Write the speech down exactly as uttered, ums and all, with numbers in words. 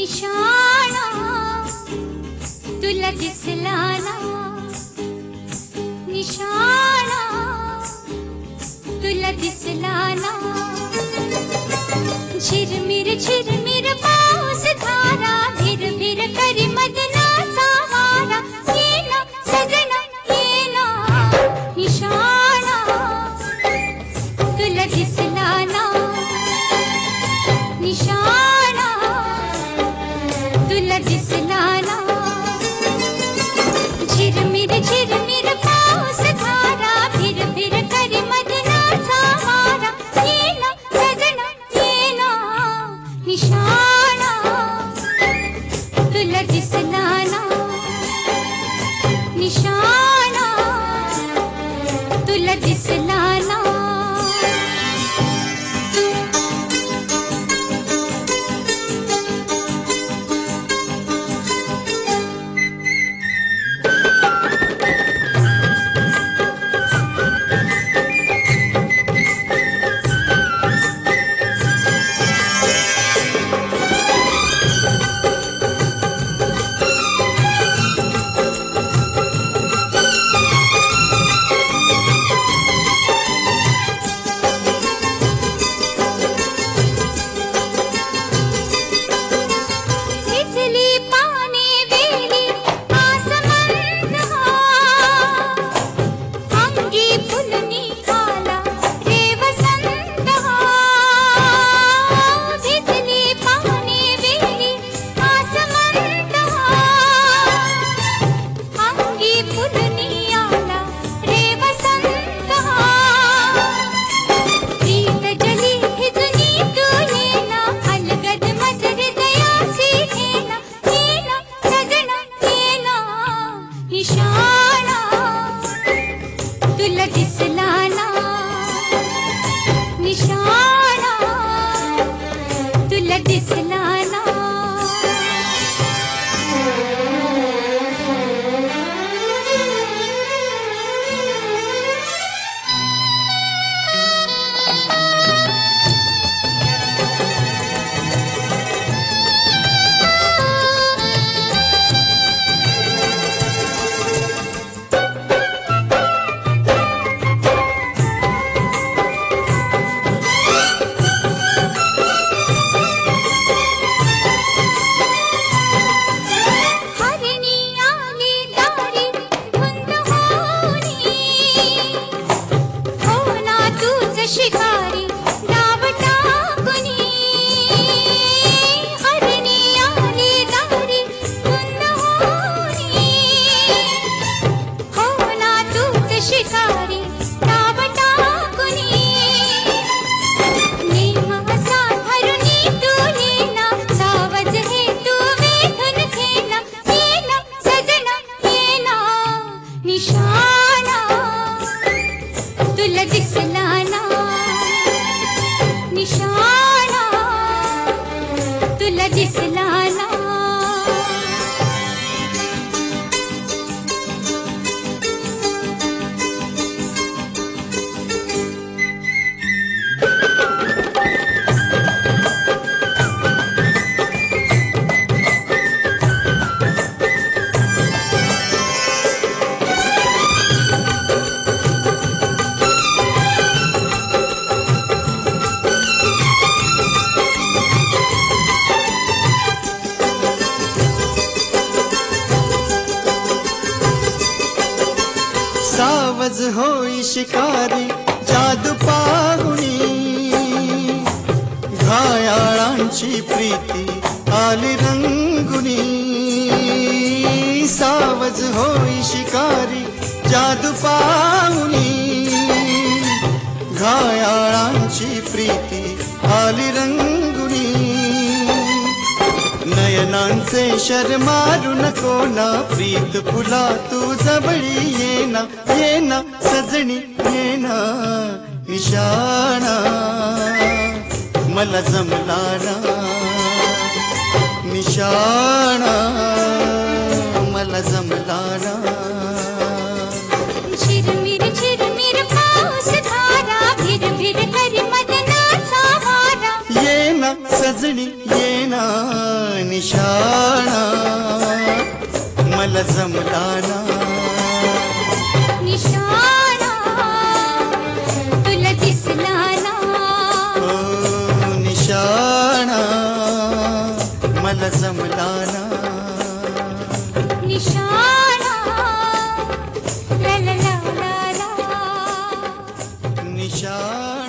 निशाणा तुला दिसला ना, निशाणा तुला दिसला ना। झिरमिर झिरमिर पाऊस धारा, भिर भिर करी मदनाचा वारा। ये ना सजना ये ना, निशाणा तुला दिसला ना, निशाणा तुला दिसला ना। झिरमिर झिरमिर पाऊस धारा, भिर भिर करी मदनाचा वारा। ये ना सजना ये ना, निशाणा तुला दिसला ना, निशाणा तुला दिसला ना। तुला दिसला ना, निशाणा तुला दिसला ना। शिकारी डाव टाकुनी, हरणी आली दारी धुंद होनी। हो ना तूच शिकारी डाव टाकुनी, नेम असा धरुनी तू येना, सावज हे तू वेधून घेना। ये ना सजना ये ना, निशाणा तुला दिसला ना, निशाणा तुला दिसला ना। सावज होई शिकारी जादू पाहुणी, घायाळांची प्रीती आली रंगुनी। सावज होई शिकारी जादू पाहुणी, घायाळांची प्रीती आली रंगुनी। नयनांचे शरमारू नको ना, प्रीत फुला तू जवळी ये ना। ये ना सजणी ये ना, निशाणा मला जमला ना, निशाणा मला जमला ना। झिरमिर झिरमिर पाऊस धारा, भिर भिर करी मदनाचा वारा। ये ना सजणी ये ना निशाणा मला जमला ना निशाणा तुला दिसला ना ओ निशाणा मला जमला ना निशाणा ला ला ला ला ला निशाणा